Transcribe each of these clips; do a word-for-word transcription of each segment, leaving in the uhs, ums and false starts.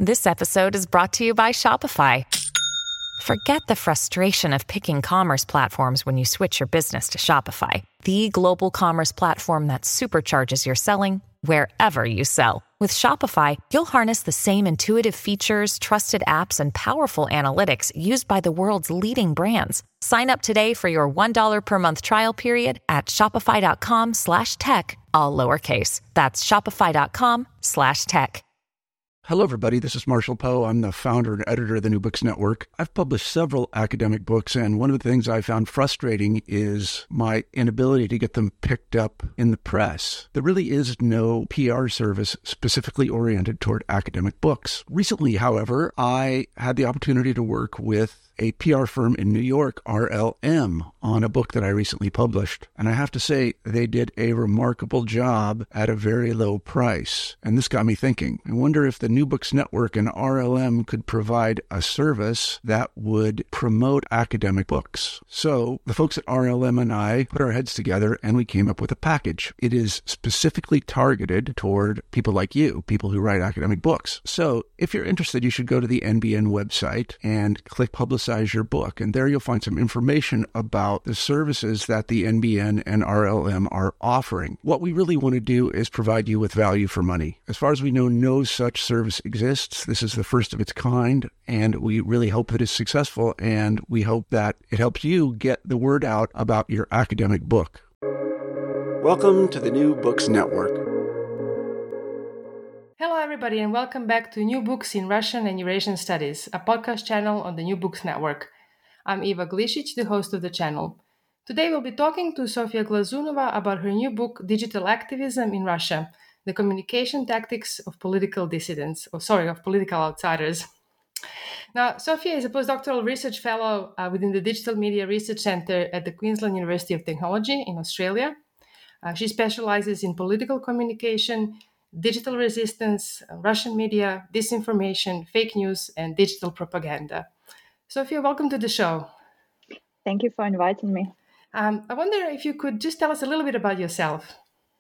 This episode is brought to you by Shopify. Forget the frustration of picking commerce platforms when you switch your business to Shopify, the global commerce platform that supercharges your selling wherever you sell. With Shopify, you'll harness the same intuitive features, trusted apps, and powerful analytics used by the world's leading brands. Sign up today for your one dollar per month trial period at shopify.com slash tech, all lowercase. That's shopify.com slash tech. Hello, everybody. This is Marshall Poe. I'm the founder and editor of the New Books Network. I've published several academic books, and one of the things I found frustrating is my inability to get them picked up in the press. There really is no P R service specifically oriented toward academic books. Recently, however, I had the opportunity to work with a P R firm in New York, R L M, on a book that I recently published. And I have to say, they did a remarkable job at a very low price. And this got me thinking. I wonder if the New Books Network and R L M could provide a service that would promote academic books. So the folks at R L M and I put our heads together and we came up with a package. It is specifically targeted toward people like you, people who write academic books. So if you're interested, you should go to the N B N website and click Publicize your book. And there you'll find some information about the services that the N B N and R L M are offering. What we really want to do is provide you with value for money. As far as we know, no such service exists. This is the first of its kind, and we really hope that it's successful, and we hope that it helps you get the word out about your academic book. Welcome to the New Books Network. Hello, everybody, and welcome back to New Books in Russian and Eurasian Studies, a podcast channel on the New Books Network. I'm Eva Glisic, the host of the channel. Today, we'll be talking to Sofia Glazunova about her new book, Digital Activism in Russia, The Communication Tactics of Political Dissidents, or sorry, of Political Outsiders. Now, Sofia is a postdoctoral research fellow uh, within the Digital Media Research Centre at the Queensland University of Technology in Australia. Uh, she specializes in political communication, digital resistance, Russian media, disinformation, fake news, and digital propaganda. Sofia, welcome to the show. Thank you for inviting me. Um, I wonder if you could just tell us a little bit about yourself.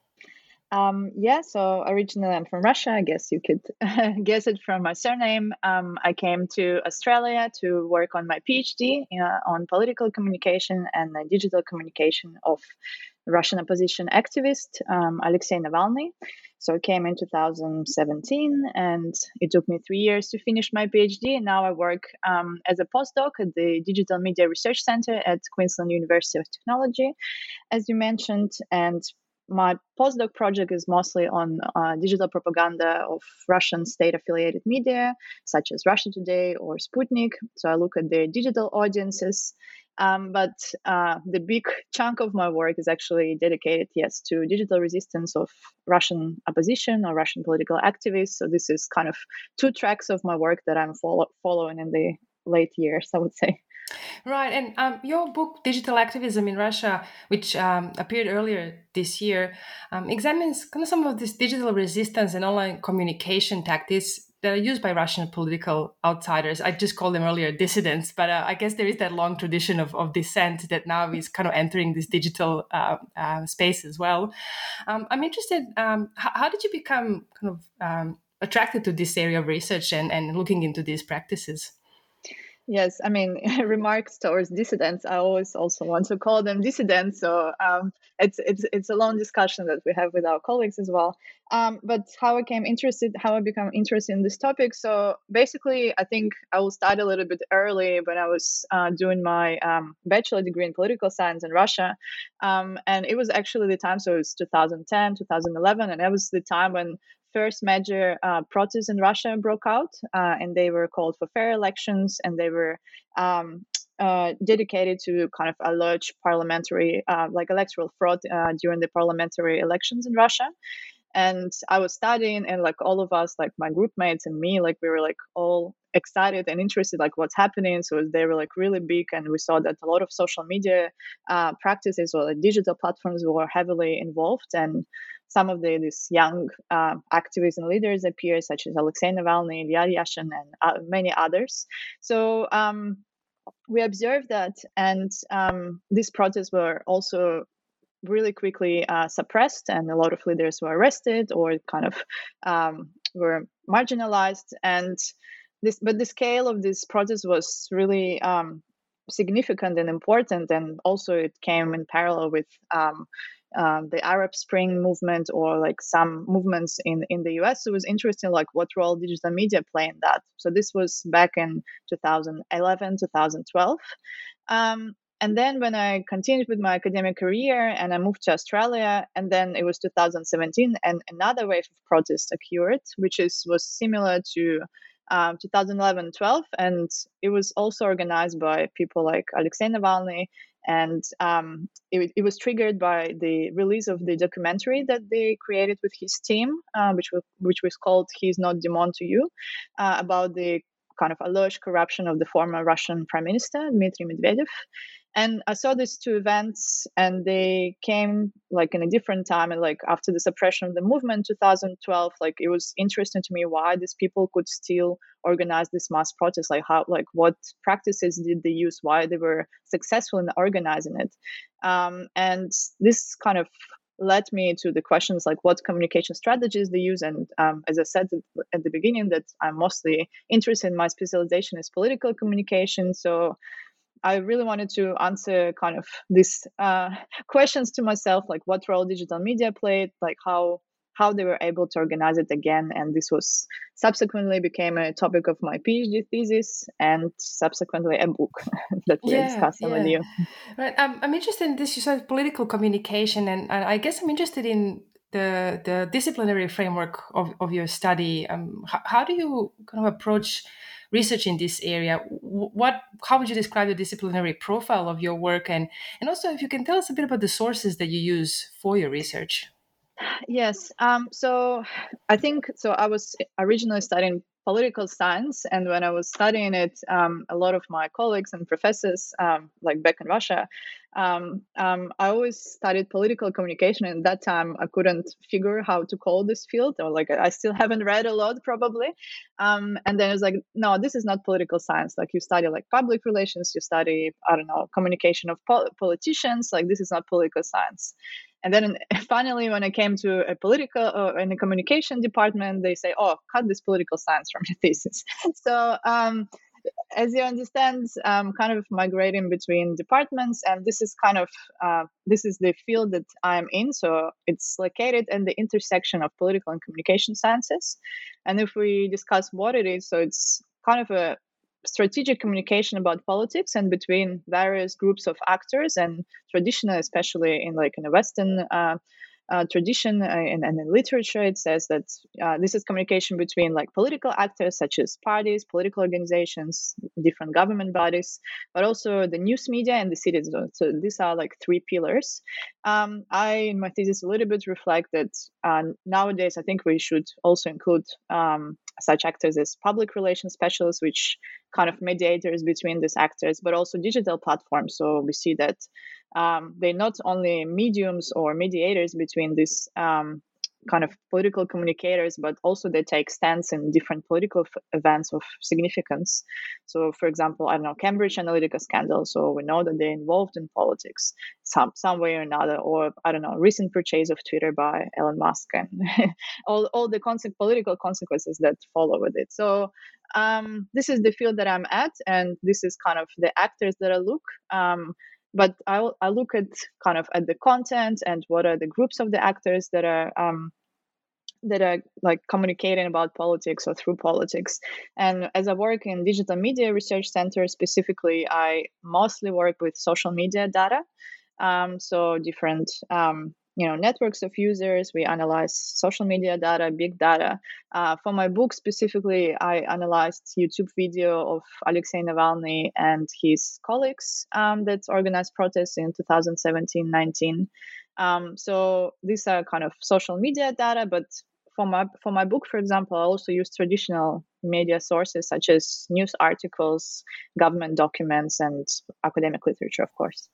Um, yeah, so originally I'm from Russia. I guess you could guess it from my surname. Um, I came to Australia to work on my PhD uh, on political communication and uh, digital communication of Russian opposition activist um, Alexei Navalny. So I came in two thousand seventeen, and it took me three years to finish my PhD. And now I work um, as a postdoc at the Digital Media Research Center at Queensland University of Technology, as you mentioned. And my postdoc project is mostly on uh, digital propaganda of Russian state-affiliated media, such as Russia Today or Sputnik. So I look at their digital audiences. Um, but uh, the big chunk of my work is actually dedicated, yes, to digital resistance of Russian opposition or Russian political activists. So this is kind of two tracks of my work that I'm follow- following in the late years, I would say. Right, and um, your book, Digital Activism in Russia, which um, appeared earlier this year, um, examines kind of some of this digital resistance and online communication tactics that are used by Russian political outsiders. I just called them earlier dissidents, but uh, I guess there is that long tradition of, of dissent that now is kind of entering this digital uh, uh, space as well. Um, I'm interested, um, how, how did you become kind of um, attracted to this area of research and, and looking into these practices? Yes, I mean, remarks towards dissidents, I always also want to call them dissidents. So um, it's it's it's a long discussion that we have with our colleagues as well. Um, but how I came interested, how I become interested in this topic. So basically, I think I will start a little bit early when I was uh, doing my um, bachelor degree in political science in Russia. Um, and it was actually the time, so it was two thousand ten, two thousand eleven, and that was the time when first major uh, protests in Russia broke out, uh, and they were called for fair elections, and they were um, uh, dedicated to kind of allege parliamentary, uh, like electoral fraud uh, during the parliamentary elections in Russia. And I was studying, and like all of us, like my group mates and me, like we were like all excited and interested, like what's happening. So they were like really big, and we saw that a lot of social media uh, practices or like digital platforms were heavily involved, and some of the these young uh, activists and leaders appear, such as Alexei Navalny, Ilya Yashin, and uh, many others. So um, we observed that, and um, these protests were also really quickly uh, suppressed, and a lot of leaders were arrested or kind of um, were marginalized. And this, but the scale of this protest was really um, significant and important, and also it came in parallel with um, um, the Arab Spring movement, or like some movements in, in the U S. It was interesting, like what role digital media play in that. So this was back in two thousand eleven, two thousand twelve. Um, and then when I continued with my academic career and I moved to Australia, and then it was two thousand seventeen, and another wave of protests occurred, which is was similar to um, two thousand eleven twelve, and it was also organized by people like Alexei Navalny. And um, it, it was triggered by the release of the documentary that they created with his team, uh, which was which was called "He's Not Demon to You," uh, about the kind of alleged corruption of the former Russian Prime Minister Dmitry Medvedev. And I saw these two events, and they came like in a different time. And like after the suppression of the movement, two thousand twelve, like it was interesting to me why these people could still organize this mass protest. Like how, like what practices did they use? Why they were successful in organizing it? Um, and this kind of led me to the questions like what communication strategies they use. And um, as I said at the beginning, that I'm mostly interested in my specialization is political communication. So I really wanted to answer kind of these uh, questions to myself, like what role digital media played, like how how they were able to organize it again. And this was subsequently became a topic of my PhD thesis, and subsequently a book that we're Yeah, discussing yeah. with you. Right. Um, I'm interested in this. You said political communication, and, and I guess I'm interested in the the disciplinary framework of, of your study. Um, how, how do you kind of approach research in this area? What, how would you describe the disciplinary profile of your work, and and also if you can tell us a bit about the sources that you use for your research? Yes. Um, so I think so. I was originally studying political science, and when I was studying it, um, a lot of my colleagues and professors, um, like back in Russia, um, um, I always studied political communication. And at that time, I couldn't figure how to call this field, or like I still haven't read a lot, probably. Um, and then it was like, no, this is not political science. Like you study like public relations, you study, I don't know, communication of pol- politicians. Like this is not political science. And then finally, when I came to a political or uh, in the communication department, they say, "Oh, cut this political science from your thesis." So, um, as you understand, I'm kind of migrating between departments, and this is kind of uh, this is the field that I'm in. So it's located in the intersection of political and communication sciences. And if we discuss what it is, so it's kind of a strategic communication about politics and between various groups of actors, and traditionally, especially in like in a Western uh, uh, tradition uh, and, and in literature, it says that uh, this is communication between like political actors such as parties, political organizations, different government bodies, but also the news media and the citizens. So these are like three pillars. Um, I, in my thesis, a little bit reflect that uh, nowadays I think we should also include um, such actors as public relations specialists, which kind of mediators between these actors, but also digital platforms. So we see that um, they're not only mediums or mediators between these um, kind of political communicators, but also they take stance in different political f- events of significance. So, for example, I don't know, Cambridge Analytica scandal. So we know that they're involved in politics some some way or another, or I don't know, recent purchase of Twitter by Elon Musk, and all all the conse- political consequences that follow with it. So. Um, this is the field that I'm at, and this is kind of the actors that I look. Um, but I, I look at kind of at the content and what are the groups of the actors that are um, that are like communicating about politics or through politics. And as I work in Digital Media Research Center specifically, I mostly work with social media data. Um, so different um, you know networks of users. We analyze social media data, big data. Uh, for my book specifically, I analyzed YouTube video of Alexei Navalny and his colleagues um, that organized protests in two thousand seventeen nineteen. Um, so these are kind of social media data, but for my for my book, for example, I also use traditional media sources such as news articles, government documents, and academic literature, of course.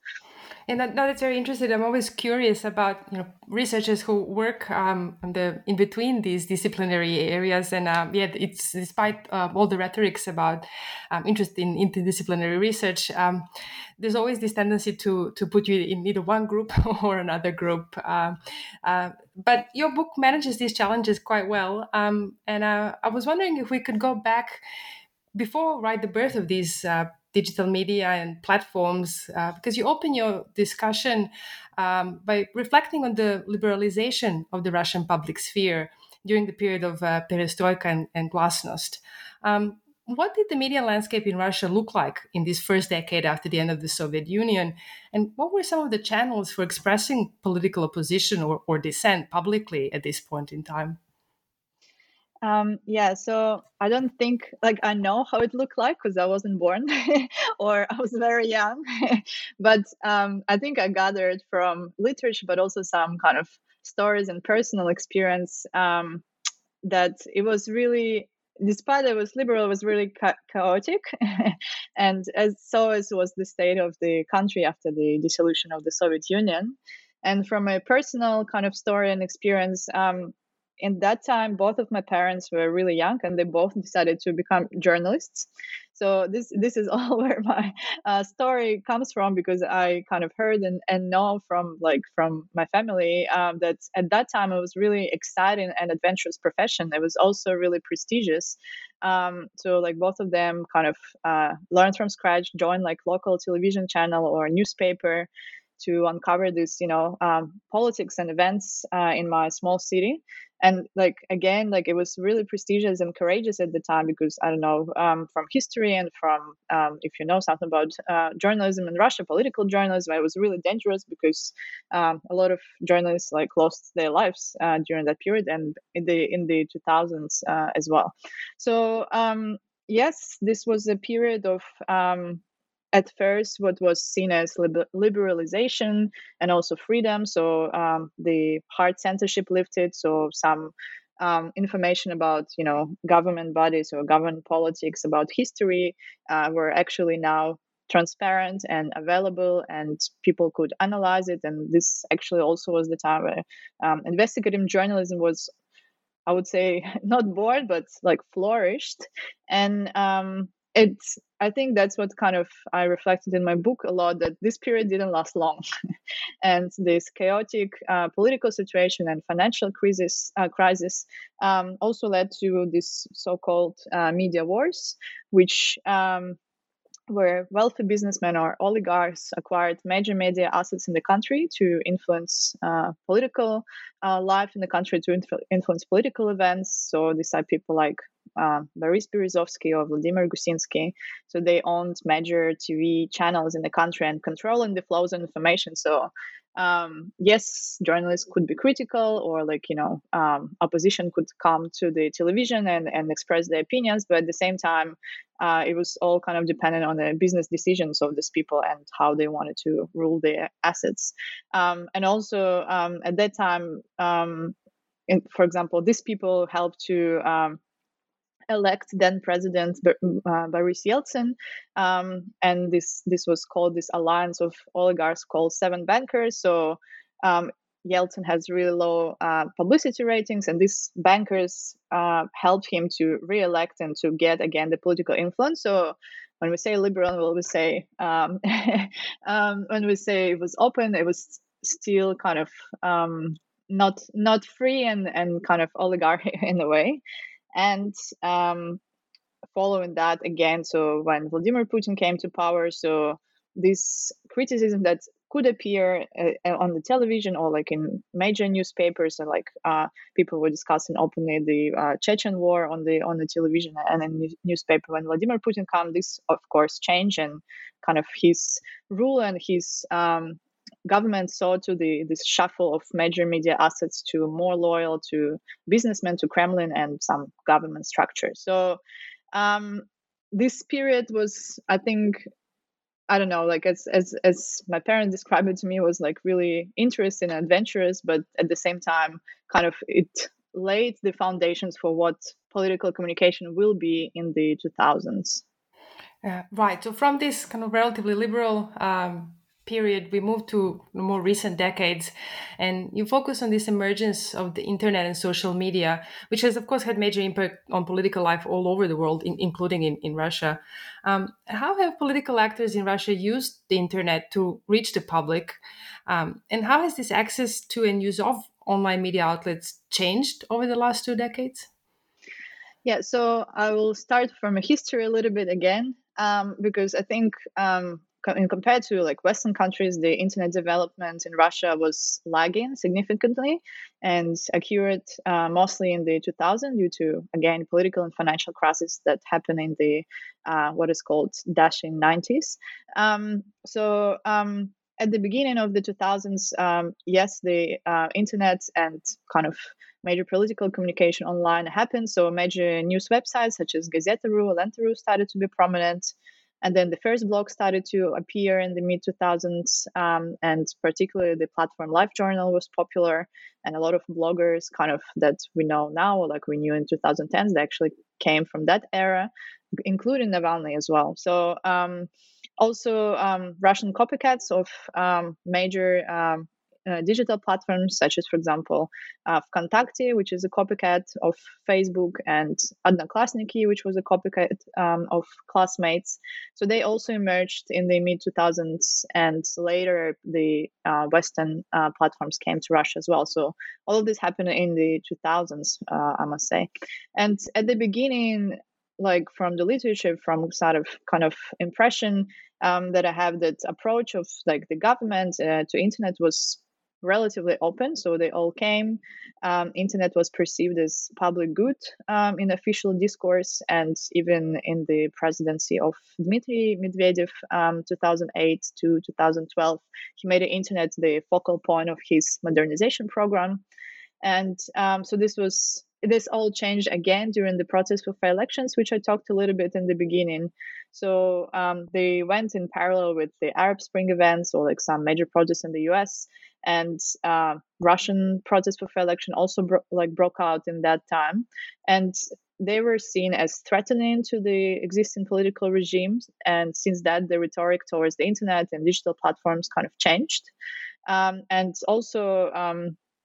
And that, that's very interesting. I'm always curious about you know researchers who work um, on the in between these disciplinary areas, and um, yeah, it's despite uh, all the rhetorics about um, interest in interdisciplinary research, um, there's always this tendency to to put you in either one group or another group. Uh, uh, but your book manages these challenges quite well, um, and uh, I was wondering if we could go back before right the birth of these uh, digital media and platforms, uh, because you open your discussion um, by reflecting on the liberalization of the Russian public sphere during the period of uh, perestroika and, and glasnost. Um, what did the media landscape in Russia look like in this first decade after the end of the Soviet Union? And what were some of the channels for expressing political opposition or, or dissent publicly at this point in time? Um, yeah, so I don't think like I know how it looked like because I wasn't born or I was very young. But um, I think I gathered from literature, but also some kind of stories and personal experience um, that it was really, despite it was liberal, it was really cha- chaotic. And as so as was the state of the country after the dissolution of the Soviet Union. And from a personal kind of story and experience, um, in that time both of my parents were really young and they both decided to become journalists. So this this is all where my uh, story comes from, because I kind of heard and, and know from like from my family um, that at that time it was really exciting and adventurous profession. It was also really prestigious. Um, so like both of them kind of uh, learned from scratch, joined like local television channel or newspaper to uncover this, you know, um, politics and events uh, in my small city. And like again, like it was really prestigious and courageous at the time, because I don't know, um, from history and from um, if you know something about uh, journalism in Russia, political journalism, it was really dangerous because um, a lot of journalists like lost their lives uh, during that period, and in the in the two thousands uh, as well. So um, yes, this was a period of um, at first what was seen as liber- liberalization and also freedom. So um, the hard censorship lifted. So some um, information about you know government bodies or government politics, about history, uh, were actually now transparent and available, and people could analyze it. And this actually also was the time where um, investigative journalism was, I would say, not bored, but like flourished. And um, it's, I think that's what kind of I reflected in my book a lot, that this period didn't last long. And this chaotic uh, political situation and financial crisis, uh, crisis um, also led to this so-called uh, media wars, which um, where wealthy businessmen or oligarchs acquired major media assets in the country to influence uh, political uh, life in the country, to inf- influence political events. So these are people like uh, Boris Berezovsky or Vladimir Gusinsky. So they owned major T V channels in the country and controlling the flows of information. So um, yes, journalists could be critical, or like, you know, um, opposition could come to the television and, and express their opinions. But at the same time, uh, it was all kind of dependent on the business decisions of these people and how they wanted to rule their assets. Um, and also um, at that time, um, in, for example, these people helped to um, elect then President uh, Boris Yeltsin, um, and this this was called this alliance of oligarchs called Seven Bankers. So um, Yeltsin has really low uh, publicity ratings, and these bankers uh, helped him to re-elect and to get again the political influence. So when we say liberal, we always say um, um, when we say it was open, it was still kind of um, not not free and and kind of oligarchy in a way. And um, following that again, so when Vladimir Putin came to power, so this criticism that could appear uh, on the television or like in major newspapers, and like uh, people were discussing openly the uh, Chechen war on the on the television and in the newspaper. When Vladimir Putin came, this of course changed, and kind of his rule and his um, government saw to the this shuffle of major media assets to more loyal to businessmen, to Kremlin and some government structures. So um, this period was, I think, I don't know, like as as as my parents described it to me, was like really interesting and adventurous, but at the same time, kind of it laid the foundations for what political communication will be in the two thousands. Uh, right. So from this kind of relatively liberal um, period, we move to more recent decades, and you focus on this emergence of the internet and social media, which has, of course, had major impact on political life all over the world, in, including in, in Russia. Um, how have political actors in Russia used the internet to reach the public? Um, and how has this access to and use of online media outlets changed over the last two decades? Yeah, so I will start from a history a little bit again, um, because I think um, in compared to like Western countries, the internet development in Russia was lagging significantly and accurate uh, mostly in the two thousands due to, again, political and financial crisis that happened in the uh, what is called dashing nineties. Um, so um, at the beginning of the two thousands, um, yes, the uh, internet and kind of major political communication online happened. So major news websites such as Gazeta.ru, Lenta.ru started to be prominent. And then the first blog started to appear in the mid two thousands. Um, and particularly the platform LiveJournal was popular. And a lot of bloggers kind of that we know now, like we knew in twenty tens, they actually came from that era, including Navalny as well. So um, also um, Russian copycats of um, major um, Uh, digital platforms such as, for example, uh, Vkontakte, which is a copycat of Facebook, and Odnoklassniki, which was a copycat um, of Classmates. So they also emerged in the mid two thousands, and later the uh, Western uh, platforms came to Russia as well. So all of this happened in the two thousands, uh, I must say. And at the beginning, like from the literature, from sort of kind of impression um, that I have, that approach of like the government uh, to internet was relatively open, so they all came. Um, internet was perceived as public good um, in official discourse, and even in the presidency of Dmitry Medvedev, um, two thousand eight to two thousand twelve, he made the internet the focal point of his modernization program. And um, so this was this all changed again during the protests for fair elections, which I talked a little bit in the beginning. So um, they went in parallel with the Arab Spring events, or like some major protests in the U S, and uh, Russian protests for fair election also bro- like broke out in that time, and they were seen as threatening to the existing political regimes. And since that, the rhetoric towards the internet and digital platforms kind of changed. Um, and also, um,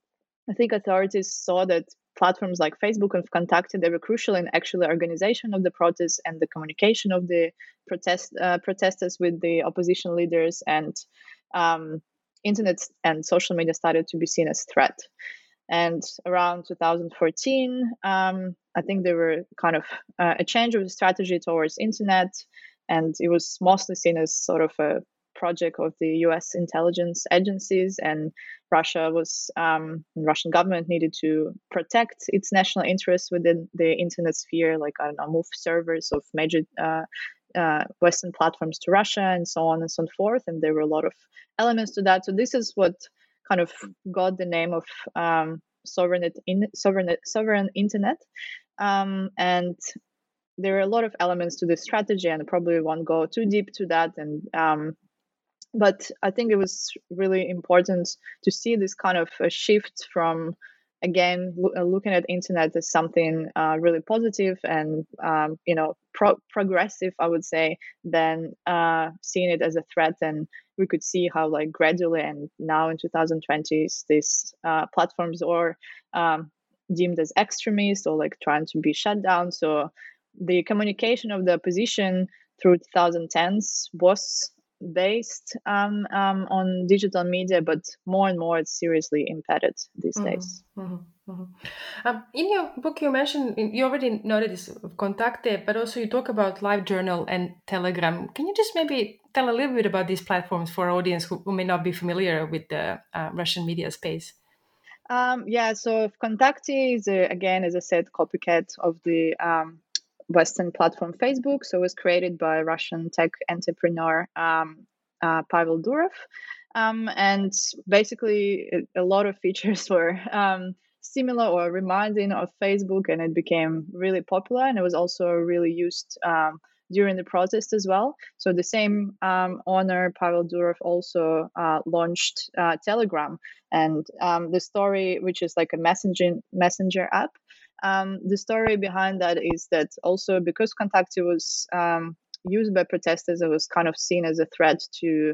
I think authorities saw that platforms like Facebook and Vkontakte, they were crucial in actually organization of the protests and the communication of the protest uh, protesters with the opposition leaders, and um, internet and social media started to be seen as threat. And around two thousand fourteen, um, I think there were kind of uh, a change of the strategy towards internet, and it was mostly seen as sort of a project of the U S intelligence agencies, and Russia was um, Russian government needed to protect its national interests within the internet sphere, like I don't know, move servers of major uh, uh, Western platforms to Russia, and so on and so forth. And there were a lot of elements to that. So this is what kind of got the name of um, sovereign in, sovereign sovereign internet, um, and there are a lot of elements to this strategy, and I probably won't go too deep to that. And um, But I think it was really important to see this kind of a shift from, again, lo- looking at internet as something uh, really positive and, um, you know, pro- progressive, I would say, than uh, seeing it as a threat. And we could see how, like, gradually, and now in twenty twenties, these uh, platforms are um, deemed as extremist or like trying to be shut down. So the communication of the opposition through twenty tens was based um, um, on digital media, but more and more it's seriously impeded these Mm-hmm, days. mm-hmm, mm-hmm. Um, in your book, you mentioned, you already noted this of Kontakte, but also you talk about LiveJournal and Telegram. Can you just maybe tell a little bit about these platforms for our audience who, who may not be familiar with the uh, Russian media space? Um, yeah, so Kontakte is, a, again, as I said, copycat of the um, Western platform Facebook. So it was created by Russian tech entrepreneur um, uh, Pavel Durov. Um, and basically, a lot of features were um, similar or reminding of Facebook, and it became really popular. And it was also really used um, during the protest as well. So the same um, owner, Pavel Durov, also uh, launched uh, Telegram. And um, the story, which is like a messaging messenger app, um, the story behind that is that also because Kontakte was um, used by protesters, it was kind of seen as a threat to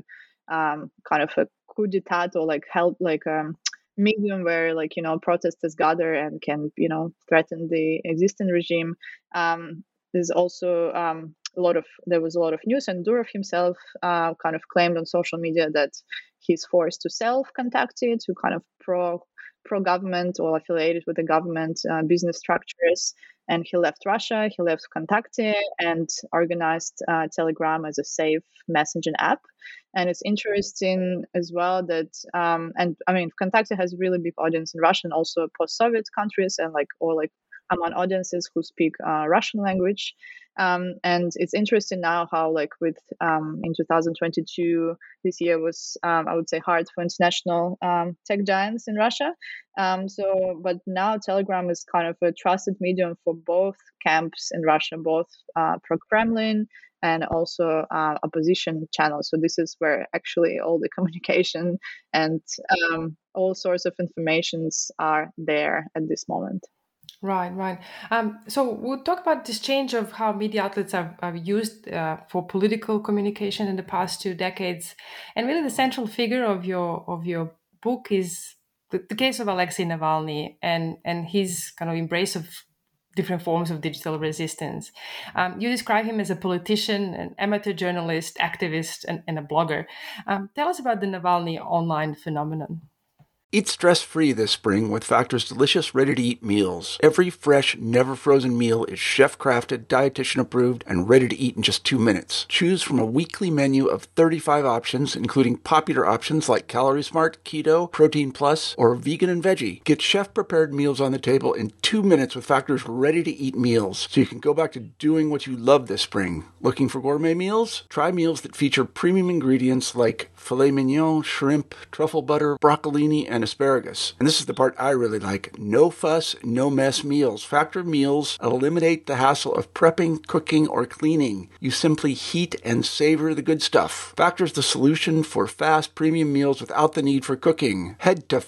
um, kind of a coup d'etat or like help like um, medium where like you know protesters gather and can you know threaten the existing regime. Um, there's also um, a lot of there was a lot of news, and Durov himself uh, kind of claimed on social media that he's forced to sell Kontakte to kind of pro pro government or affiliated with the government uh, business structures. And he left Russia, he left Kontakte, and organized uh, Telegram as a safe messaging app. And it's interesting as well that, um, and I mean, Kontakte has a really big audience in Russia and also post-Soviet countries, and like or like among audiences who speak uh, Russian language. Um, and it's interesting now how like with um, in two thousand twenty-two, this year was um, I would say hard for international um, tech giants in Russia. Um, so, but now Telegram is kind of a trusted medium for both camps in Russia, both uh, pro-Kremlin and also uh, opposition channels. So this is where actually all the communication and um, all sorts of informations are there at this moment. Right, right. Um, so we'll talk about this change of how media outlets are, are used uh, for political communication in the past two decades, and really the central figure of your of your book is the, the case of Alexei Navalny and and his kind of embrace of different forms of digital resistance. Um, you describe him as a politician, an amateur journalist, activist, and, and a blogger. Um, tell us about the Navalny online phenomenon. Eat stress-free this spring with Factor's delicious, ready-to-eat meals. Every fresh, never-frozen meal is chef-crafted, dietitian-approved, and ready to eat in just two minutes. Choose from a weekly menu of thirty-five options, including popular options like Calorie Smart, Keto, Protein Plus, or Vegan and Veggie. Get chef-prepared meals on the table in two minutes with Factor's ready-to-eat meals, so you can go back to doing what you love this spring. Looking for gourmet meals? Try meals that feature premium ingredients like filet mignon, shrimp, truffle butter, broccolini, and asparagus. And this is the part I really like. No fuss, no mess meals. Factor meals eliminate the hassle of prepping, cooking, or cleaning. You simply heat and savor the good stuff. Factor's the solution for fast premium meals without the need for cooking. Head to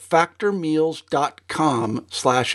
factormeals.com slash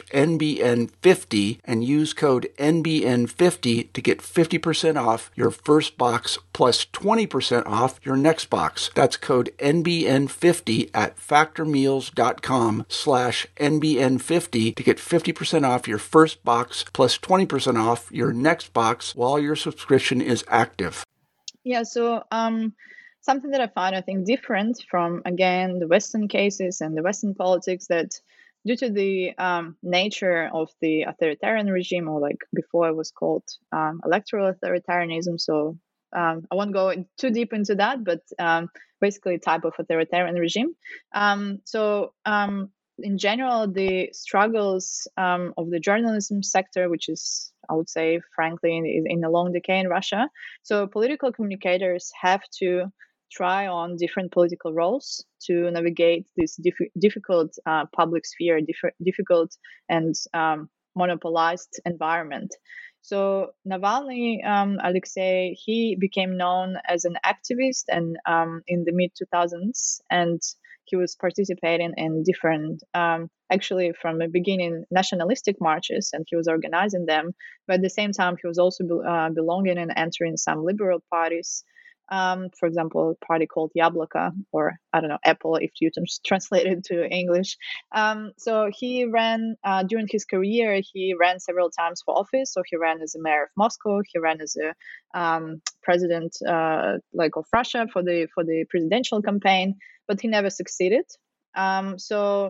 NBN50 and use code N B N fifty to get fifty percent off your first box plus twenty percent off your next box. That's code N B N fifty at factormeals.com slash N B N fifty to get fifty percent off your first box plus twenty percent off your next box while your subscription is active. Yeah, so um, something that I find, I think, different from, again, the Western cases and the Western politics, that due to the um, nature of the authoritarian regime, or like before it was called um, electoral authoritarianism, so um, I won't go in too deep into that, but um, basically a type of authoritarian regime. Um, so um, in general, the struggles um, of the journalism sector, which is, I would say, frankly, in, in a long decay in Russia. So political communicators have to try on different political roles to navigate this diff- difficult uh, public sphere, diff- difficult and um, monopolized environment. So Navalny, um, Alexei, he became known as an activist and um, in the mid two thousands, and he was participating in different, um, actually from the beginning, nationalistic marches, and he was organizing them. But at the same time, he was also be- uh, belonging and entering some liberal parties. Um, for example, a party called Yabloko, or I don't know, Apple, if you translate it to English. Um, so he ran, uh, during his career, he ran several times for office. So he ran as a mayor of Moscow, he ran as a um, president uh, like of Russia for the for the presidential campaign, but he never succeeded. Um, so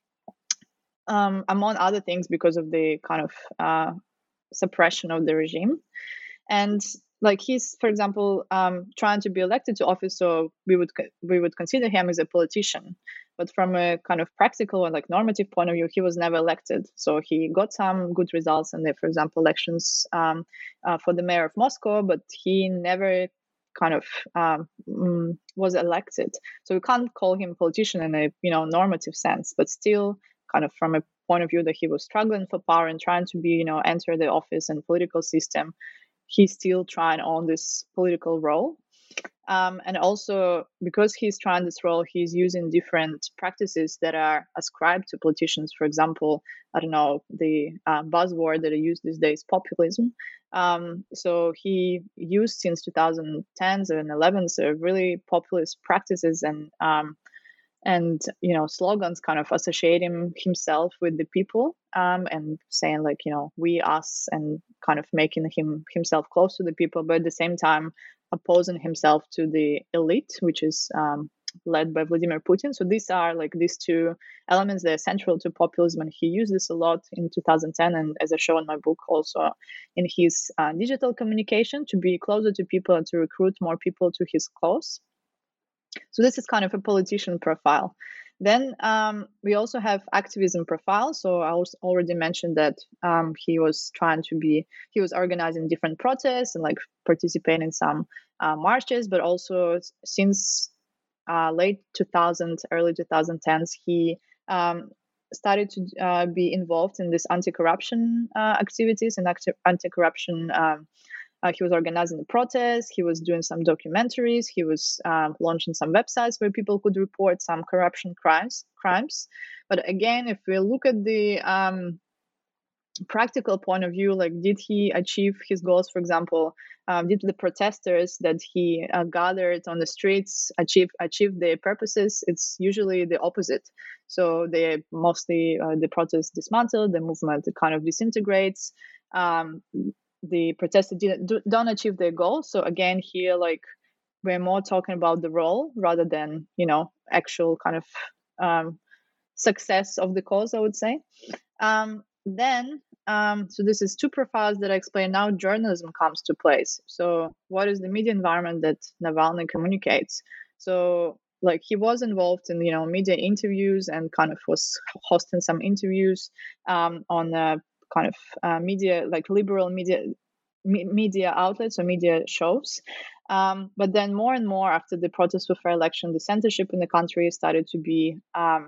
um, among other things, because of the kind of uh, suppression of the regime. And like he's, for example, um, trying to be elected to office, so we would we would consider him as a politician. But from a kind of practical and like normative point of view, he was never elected. So he got some good results in the, for example, elections um, uh, for the mayor of Moscow, but he never kind of um, was elected. So we can't call him a politician in a you know normative sense, but still kind of from a point of view that he was struggling for power and trying to be you know enter the office and political system. He's still trying on this political role. Um, and also because he's trying this role, he's using different practices that are ascribed to politicians. For example, I don't know, the uh, buzzword that I use these days, populism. Um, so he used since twenty tens and elevens uh, really populist practices and um, and you know slogans, kind of associating himself with the people um, and saying like you know we us, and kind of making him himself close to the people, but at the same time opposing himself to the elite, which is um, led by Vladimir Putin. So these are like these two elements that are central to populism, and he used this a lot in two thousand ten, and as I show in my book, also in his uh, digital communication, to be closer to people and to recruit more people to his cause. So this is kind of a politician profile. Then um, we also have activism profile. So I was already mentioned that um, he was trying to be, he was organizing different protests and like participating in some uh, marches, but also since uh, late two thousands, early twenty tens, he um, started to uh, be involved in this anti-corruption uh, activities and acti- anti-corruption um, Uh, he was organizing the protests. He was doing some documentaries. He was um, launching some websites where people could report some corruption crimes. Crimes, but again, if we look at the um, practical point of view, like did he achieve his goals? For example, um, did the protesters that he uh, gathered on the streets achieve achieve their purposes? It's usually the opposite. So they mostly uh, the protests dismantle, the movement kind of disintegrates. Um, the protesters didn't, don't achieve their goals. So again, here, like we're more talking about the role rather than, you know, actual kind of um, success of the cause, I would say. Um, then, um, so this is two profiles that I explain now. Journalism comes to place. So what is the media environment that Navalny communicates? So like he was involved in, you know, media interviews and kind of was hosting some interviews um, on uh, kind of uh, media, like liberal media me- media outlets or media shows. Um, but then more and more after the protests for fair election, the censorship in the country started to be um,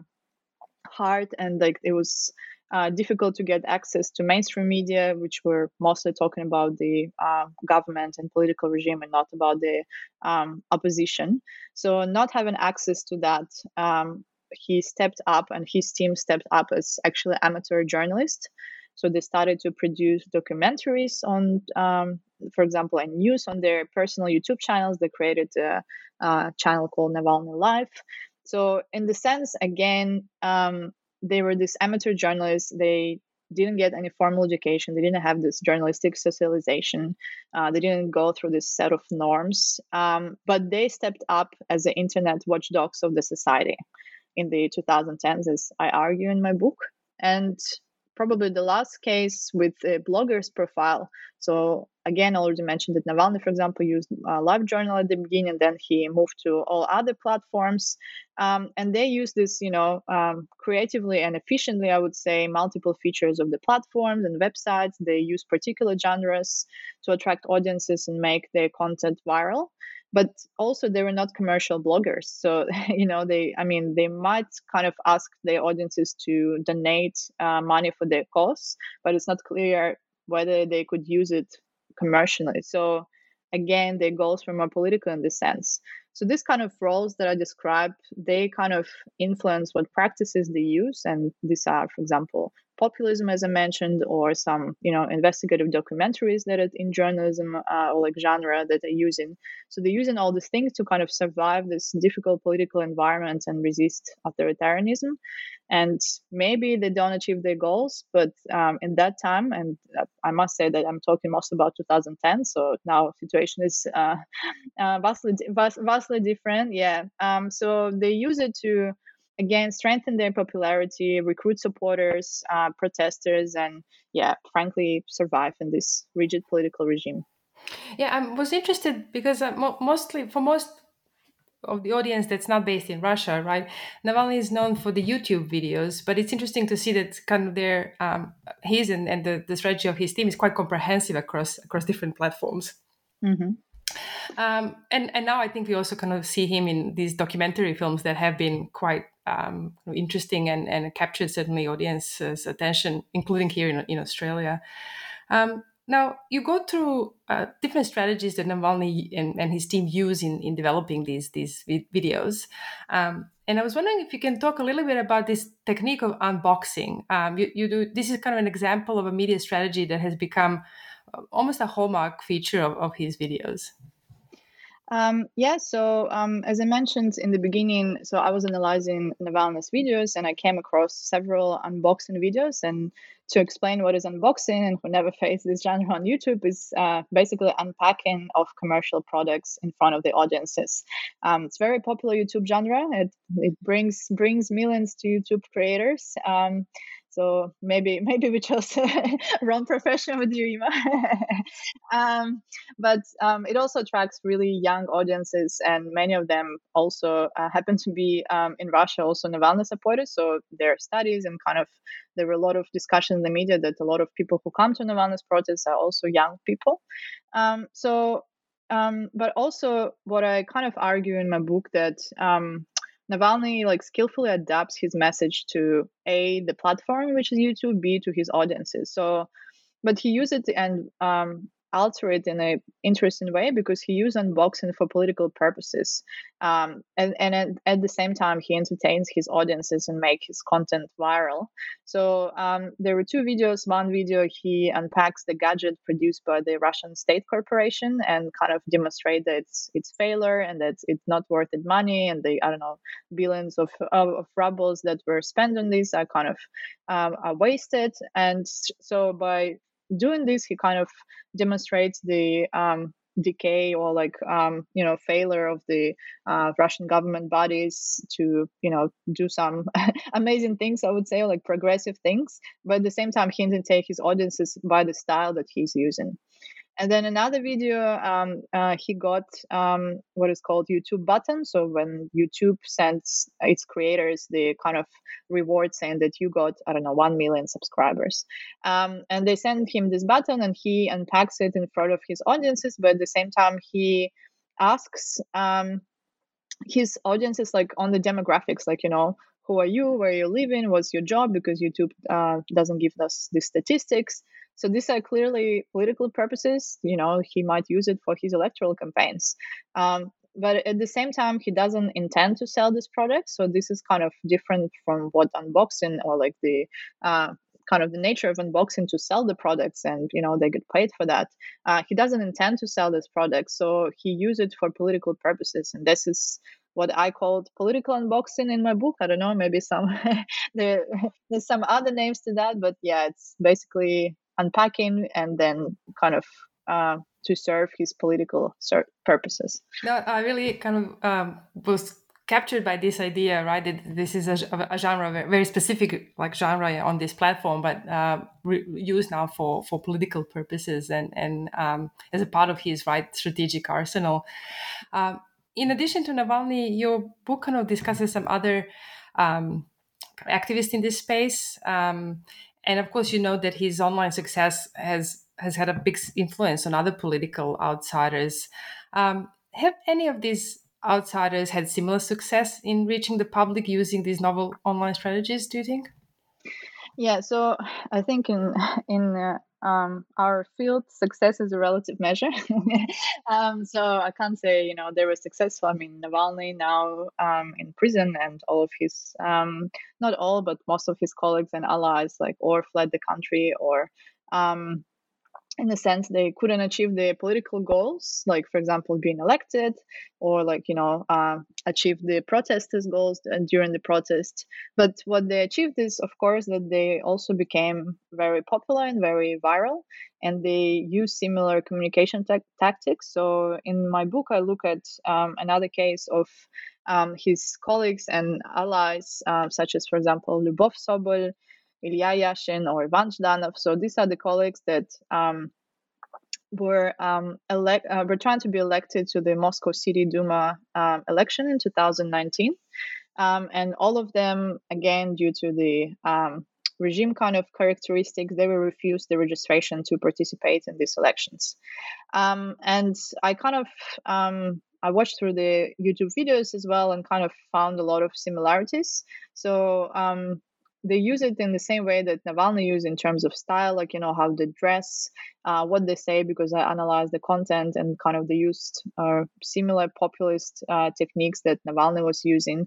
hard, and like it was uh, difficult to get access to mainstream media, which were mostly talking about the uh, government and political regime and not about the um, opposition. So not having access to that, um, he stepped up and his team stepped up as actually amateur journalists. So they started to produce documentaries on, um, for example, and news on their personal YouTube channels. They created a, a channel called Navalny Live. So in the sense, again, um, they were these amateur journalists. They didn't get any formal education. They didn't have this journalistic socialization. Uh, they didn't go through this set of norms. Um, but they stepped up as the internet watchdogs of the society in the twenty tens, as I argue in my book. And probably the last case with a blogger's profile. So again, I already mentioned that Navalny, for example, used uh, LiveJournal at the beginning, and then he moved to all other platforms. Um, and they use this, you know, um, creatively and efficiently, I would say, multiple features of the platforms and websites. They use particular genres to attract audiences and make their content viral. But also they were not commercial bloggers. So, you know, they, I mean, they might kind of ask their audiences to donate uh, money for their cause, but it's not clear whether they could use it commercially. So again, their goals were more political in this sense. So these kind of roles that I described, they kind of influence what practices they use. And these are, for example, populism, as I mentioned, or some, you know, investigative documentaries that are in journalism uh, or like genre that they're using. So they're using all these things to kind of survive this difficult political environment and resist authoritarianism. And maybe they don't achieve their goals, but um, in that time, and I must say that I'm talking most about two thousand ten, so now situation is uh, uh, vastly, vast, vastly different. Yeah. Um, so they use it to, again, strengthen their popularity, recruit supporters, uh, protesters, and yeah, frankly, survive in this rigid political regime. Yeah, I was interested because uh, mo- mostly for most of the audience that's not based in Russia, right? Navalny is known for the YouTube videos, but it's interesting to see that kind of their um, his and, and the, the strategy of his team is quite comprehensive across across different platforms. Mm-hmm. Um, and and now I think we also kind of see him in these documentary films that have been quite um, interesting and, and captured certainly audience's attention, including here in, in Australia. Um, now you go through uh, different strategies that Navalny and, and his team use in, in developing these these videos. Um, and I was wondering if you can talk a little bit about this technique of unboxing. Um, you, you do this is kind of an example of a media strategy that has become almost a hallmark feature of, of his videos. Um, yeah, so um, as I mentioned in the beginning, so I was analyzing Navalny's videos and I came across several unboxing videos. And to explain what is unboxing and who never faced this genre on YouTube is uh, basically unpacking of commercial products in front of the audiences. Um, it's very popular YouTube genre. It, it brings brings millions to YouTube creators. Um, So maybe maybe we chose wrong profession with you, Eva. um, but um, it also attracts really young audiences, and many of them also uh, happen to be um, in Russia, also Navalny supporters. So there are studies and kind of there were a lot of discussion in the media that a lot of people who come to Navalny's protests are also young people. Um, so, um, but also what I kind of argue in my book that um, Navalny like skillfully adapts his message to A, the platform, which is YouTube, B, to his audiences. So, but he used it and um, alter it in a interesting way because he used unboxing for political purposes. Um, and and at, at the same time, he entertains his audiences and make his content viral. So um, there were two videos. One video, he unpacks the gadget produced by the Russian state corporation and kind of demonstrate that it's, it's failure and that it's not worth it money and the, I don't know, billions of, of, of rubles that were spent on this are kind of um, are wasted. And so by doing this, he kind of demonstrates the um, decay or like um, you know failure of the uh, Russian government bodies to you know do some amazing things, I would say, like progressive things. But at the same time, he entertains his audiences by the style that he's using. And then another video, um, uh, he got um, what is called YouTube button. So when YouTube sends its creators the kind of reward saying that you got, I don't know, one million subscribers. Um, and they send him this button and he unpacks it in front of his audiences. But at the same time, he asks um, his audiences like on the demographics, like, you know, who are you, where are you living, what's your job, because YouTube uh, doesn't give us the statistics. So these are clearly political purposes. You know, he might use it for his electoral campaigns. Um, but at the same time, he doesn't intend to sell this product. So this is kind of different from what unboxing or like the uh, kind of the nature of unboxing to sell the products and, you know, they get paid for that. Uh, he doesn't intend to sell this product. So he used it for political purposes. And this is what I called political unboxing in my book. I don't know, maybe some there, there's some other names to that, but yeah, it's basically unpacking and then kind of uh, to serve his political ser- purposes. No, I really kind of um, was captured by this idea, right? That this is a, a genre, very specific like genre on this platform, but uh, re- used now for for political purposes and and um, as a part of his right strategic arsenal. Um, in addition to Navalny, your book kind of discusses some other um, activists in this space. Um, And of course, you know that his online success has has had a big influence on other political outsiders. Um, have any of these outsiders had similar success in reaching the public using these novel online strategies, do you think? Yeah, so I think in in uh, um, our field, success is a relative measure. um, so I can't say, you know, they were successful. I mean, Navalny now um, in prison and all of his, um, not all, but most of his colleagues and allies, like, or fled the country or um, in a sense they couldn't achieve their political goals, like for example being elected or like you know uh, achieve the protesters goals during the protest. But what they achieved is of course that they also became very popular and very viral, and they use similar communication ta- tactics. So in my book I look at um, another case of um, his colleagues and allies, uh, such as for example Lyubov Sobol, Ilya Yashin, or Ivan Zhdanov. So these are the colleagues that um, were um, elect uh, were trying to be elected to the Moscow City Duma um, election in two thousand nineteen, um, and all of them, again due to the um, regime kind of characteristics, they were refused the registration to participate in these elections. Um, and I kind of um, I watched through the YouTube videos as well and kind of found a lot of similarities. So um, they use it in the same way that Navalny used in terms of style, like, you know, how they dress, uh, what they say, because I analyzed the content and kind of they used uh, similar populist uh, techniques that Navalny was using.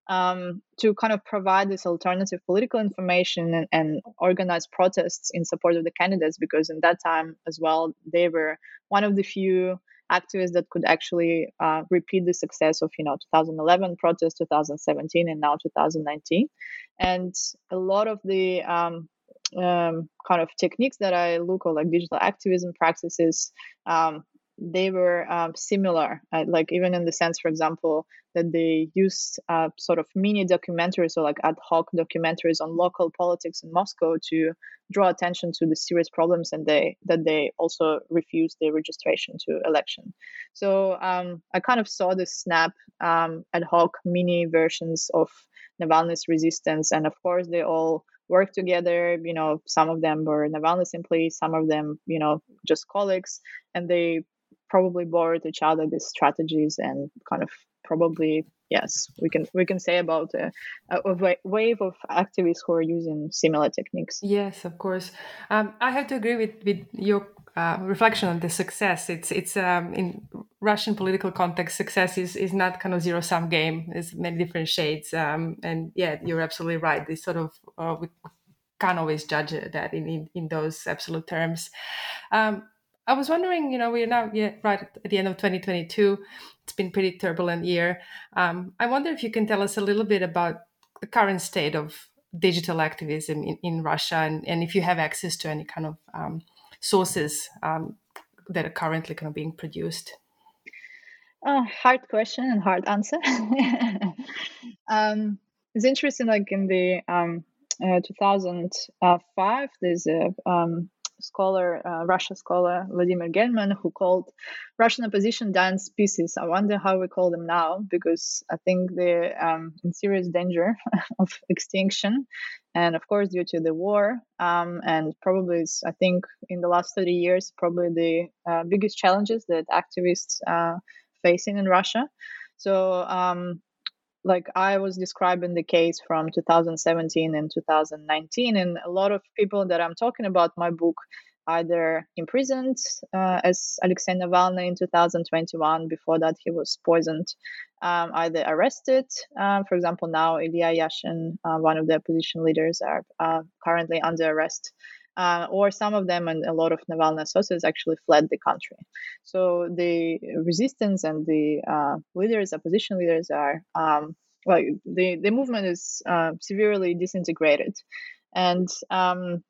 um, to kind of provide this alternative political information and, and organize protests in support of the candidates, because in that time as well, they were one of the few activists that could actually uh, repeat the success of, you know, two thousand eleven protests, two thousand seventeen, and now two thousand nineteen. And a lot of the um, um, kind of techniques that I look at, like digital activism practices, um, they were um, similar, uh, like even in the sense, for example, that they used uh, sort of mini documentaries or like ad hoc documentaries on local politics in Moscow to draw attention to the serious problems, and they that they also refused the registration to election. So um, I kind of saw this snap um, ad hoc mini versions of Navalny's resistance, and of course they all work together. You know, some of them were Navalny's employees, some of them, you know, just colleagues, and they probably borrowed each other these strategies, and kind of probably, yes, we can we can say about a, a wave of activists who are using similar techniques. Yes, of course. Um, I have to agree with with your uh, reflection on the success. It's it's um, in Russian political context, success is is not kind of zero sum game. There's many different shades, um, and yeah, you're absolutely right. This sort of uh, we can't always judge that in in, in those absolute terms. Um, I was wondering, you know, we're now yeah, right at the end of twenty twenty-two. It's been a pretty turbulent year. Um, I wonder if you can tell us a little bit about the current state of digital activism in, in Russia, and, and if you have access to any kind of um, sources um, that are currently kind of being produced. Oh, hard question and hard answer. um, it's interesting, like in the um, uh, two thousand five, there's a um, scholar, uh, Russia scholar, Vladimir Gelman, who called Russian opposition dying species. I wonder how we call them now, because I think they're um, in serious danger of extinction. And of course, due to the war, um, and probably, I think in the last thirty years, probably the uh, biggest challenges that activists uh, facing in Russia. So, um, like I was describing the case from two thousand seventeen and two thousand nineteen, and a lot of people that I'm talking about my book either imprisoned, uh, as Alexei Navalny in two thousand twenty-one. Before that, he was poisoned. Um, either arrested. Um, for example, now Ilya Yashin, uh, one of the opposition leaders, are uh, currently under arrest. Uh, or some of them and a lot of Navalny associates actually fled the country. So the resistance and the uh, leaders, opposition leaders, are um, well, the the movement is uh, severely disintegrated, and um,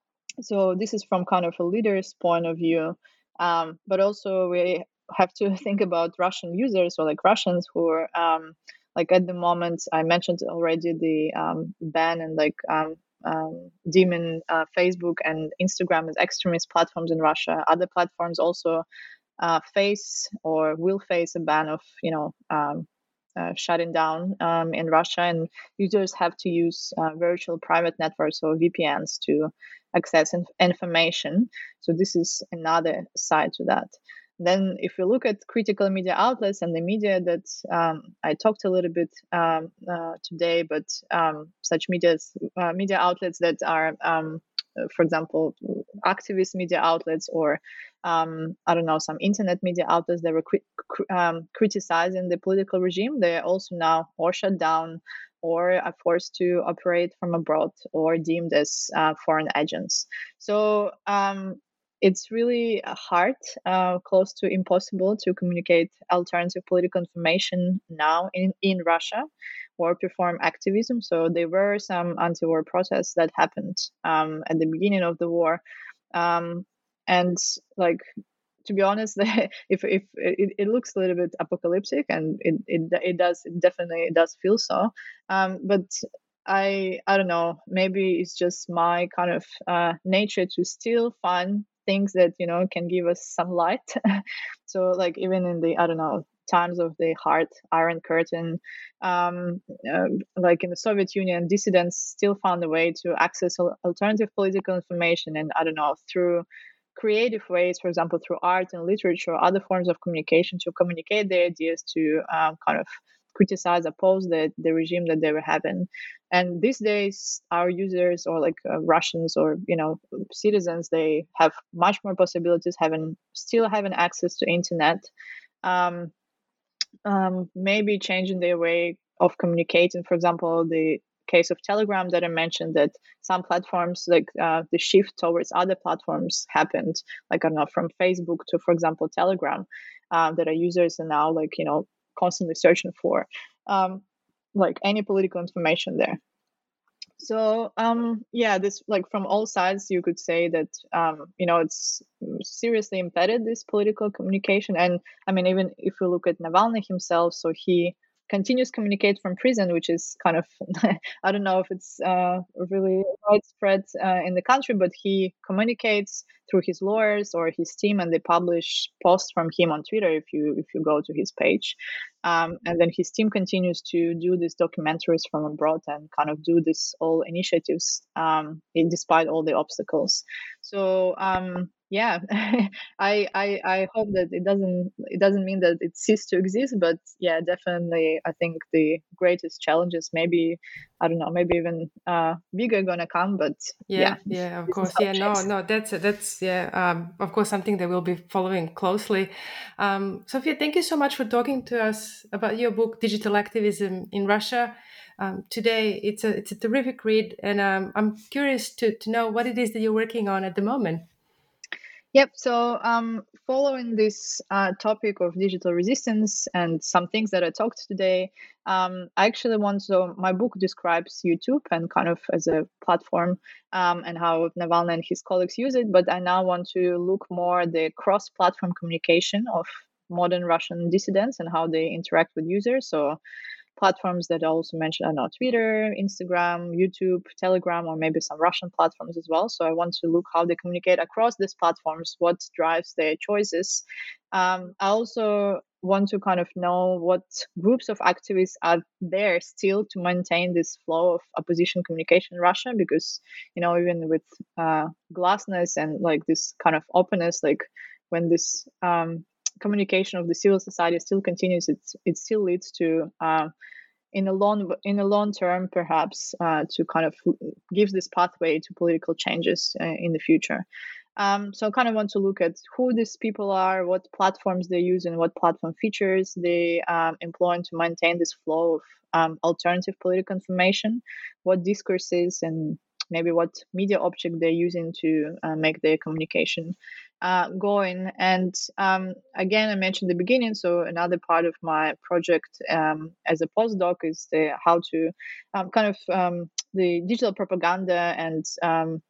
so this is from kind of a leader's point of view, um, but also we have to think about Russian users, or like Russians who are um, like at the moment I mentioned already the um, ban and like um, um, demon uh, Facebook and Instagram as extremist platforms in Russia. Other platforms also uh, face or will face a ban of, you know, um, uh, shutting down um, in Russia, and users have to use uh, virtual private networks or V P Ns to access inf- information. So this is another side to that. Then if we look at critical media outlets and the media that um, I talked a little bit um, uh, today, but um, such medias, uh, media outlets that are, um, for example, activist media outlets, or um, I don't know, some internet media outlets that were cri- cr- um, criticizing the political regime, they are also now or shut down or are forced to operate from abroad or deemed as uh, foreign agents. So um, it's really hard, uh, close to impossible, to communicate alternative political information now in, in Russia or perform activism. So there were some anti-war protests that happened um, at the beginning of the war. Um, and like, to be honest, if if it, it looks a little bit apocalyptic, and it it, it does it definitely it does feel so, um, but I I don't know, maybe it's just my kind of uh, nature to still find things that, you know, can give us some light. So like even in the, I don't know, times of the hard Iron Curtain, um, uh, like in the Soviet Union, dissidents still found a way to access alternative political information, and I don't know, through creative ways, for example, through art and literature, or other forms of communication, to communicate their ideas, to um, kind of criticize, oppose the, the regime that they were having. And these days, our users, or like uh, Russians, or, you know, citizens, they have much more possibilities, having still having access to internet, um, um, maybe changing their way of communicating. For example, the case of Telegram that I mentioned, that some platforms, like uh, the shift towards other platforms happened, like, I don't know, from Facebook to, for example, Telegram, uh, that our users are now, like, you know, constantly searching for, um, like, any political information there. So um, yeah, this, like, from all sides, you could say that um, you know, it's seriously impeded this political communication. And I mean, even if we look at Navalny himself, so he continues communicate from prison, which is kind of I don't know if it's uh, really widespread uh, in the country, but he communicates through his lawyers or his team, and they publish posts from him on Twitter if you if you go to his page. Um, and then his team continues to do these documentaries from abroad and kind of do this all initiatives um, in, despite all the obstacles. So um, yeah, I, I I hope that it doesn't it doesn't mean that it ceased to exist, but yeah, definitely I think the greatest challenges, maybe I don't know, maybe even uh, bigger gonna come. But yeah, yeah, yeah, of course, yeah, no, no, that's that's yeah, um, of course, something that we'll be following closely. Um, Sophia, thank you so much for talking to us about your book, Digital Activism in Russia. Um, today, it's a it's a terrific read, and um, I'm curious to to know what it is that you're working on at the moment. Yep. So, um, following this uh, topic of digital resistance and some things that I talked today, um, I actually want to. My book describes YouTube and kind of as a platform, um, and how Navalny and his colleagues use it. But I now want to look more at the cross-platform communication of modern Russian dissidents and how they interact with users. So, platforms that I also mentioned, I don't know, Twitter, Instagram, YouTube, Telegram, or maybe some Russian platforms as well. So I want to look how they communicate across these platforms, what drives their choices. Um, I also want to kind of know what groups of activists are there still to maintain this flow of opposition communication in Russia, because, you know, even with uh, glassness and like this kind of openness, like when this um, communication of the civil society still continues, it, it still leads to uh, in a long in a long term, perhaps, uh, to kind of give this pathway to political changes uh, in the future. Um, so I kind of want to look at who these people are, what platforms they use, and what platform features they um, employ to maintain this flow of um, alternative political information, what discourses and maybe what media object they're using to uh, make their communication uh, going. And um, again, I mentioned at the beginning, so another part of my project um, as a postdoc is the, how to um, kind of um, the digital propaganda and um,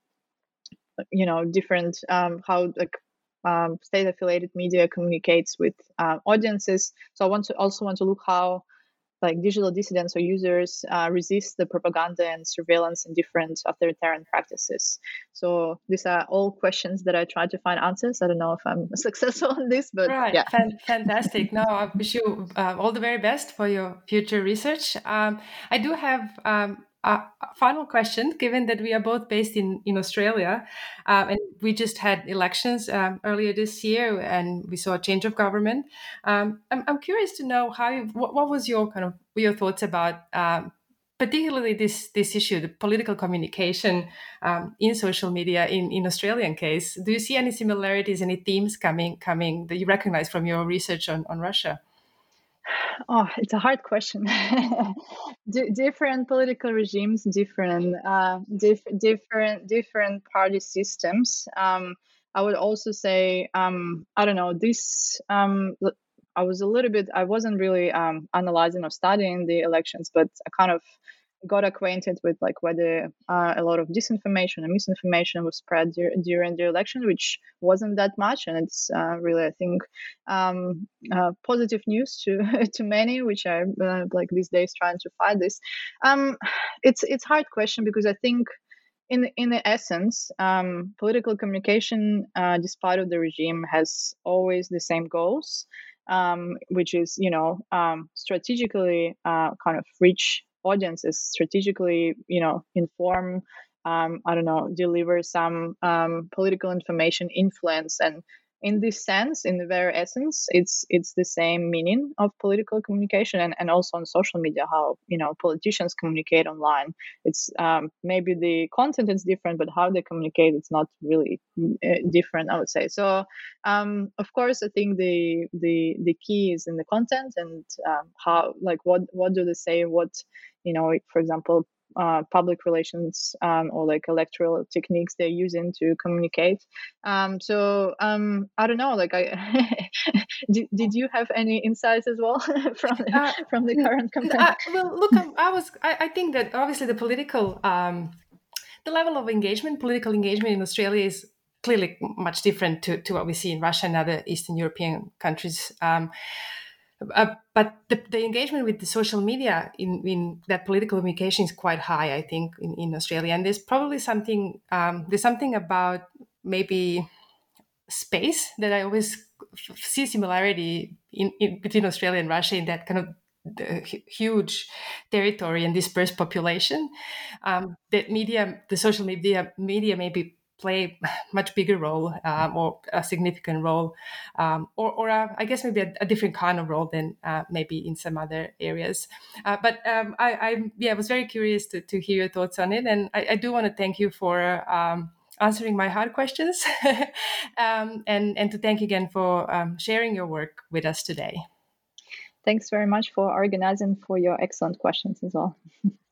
you know, different um, how like um, state affiliated media communicates with uh, audiences. So I want to also want to look how like digital dissidents or users uh, resist the propaganda and surveillance and different authoritarian practices. So these are all questions that I try to find answers. I don't know if I'm successful in this, but right. Yeah. Fantastic. No, I wish you uh, all the very best for your future research. Um, I do have um, a final question, given that we are both based in, in Australia, um, and we just had elections um, earlier this year, and we saw a change of government. Um, I'm, I'm curious to know how you, what, what was your kind of your thoughts about um, particularly this this issue, the political communication um, in social media in, in Australian case. Do you see any similarities, any themes coming coming that you recognize from your research on, on Russia? Oh, it's a hard question. D- different political regimes, different, uh, diff- different, different party systems. Um, I would also say, um, I don't know, this. Um, I was a little bit. I wasn't really um, analyzing or studying the elections, but I kind of got acquainted with like whether uh, a lot of disinformation and misinformation was spread dur- during the election, which wasn't that much, and it's uh, really, I think, um, uh, positive news to to many, which are uh, like these days trying to fight this. Um, it's it's hard question because I think. In, in the essence, um, political communication, uh, despite of the regime, has always the same goals, um, which is, you know, um, strategically uh, kind of reach audiences, strategically, you know, inform, um, I don't know, deliver some um, political information, influence, and in this sense, in the very essence, it's it's the same meaning of political communication, and, and also on social media, how you know politicians communicate online. It's um, maybe the content is different, but how they communicate, it's not really uh, different, I would say. So um, of course, I think the the the key is in the content, and um, how like what what do they say, what you know, for example, uh, public relations um, or like electoral techniques they're using to communicate. Um, so um, I don't know. Like, I did, did you have any insights as well from the, Uh, from the current campaign? Uh, well, look, I, I was. I, I think that obviously the political, um, the level of engagement, political engagement in Australia is clearly much different to, to what we see in Russia and other Eastern European countries. Um, uh, but the, the engagement with the social media in, in that political communication is quite high, I think, in, in Australia. And there's probably something. Um, there's something about maybe space that I always see similarity in, in between Australia and Russia in that kind of the huge territory and dispersed population. Um, that media, the social media, media maybe play much bigger role um, or a significant role, um, or, or a, I guess maybe a, a different kind of role than uh, maybe in some other areas. Uh, but um, I, I, yeah, I was very curious to, to hear your thoughts on it, and I, I do want to thank you for um, answering my hard questions, um, and and to thank you again for um, sharing your work with us today. Thanks very much for organizing, for your excellent questions as well.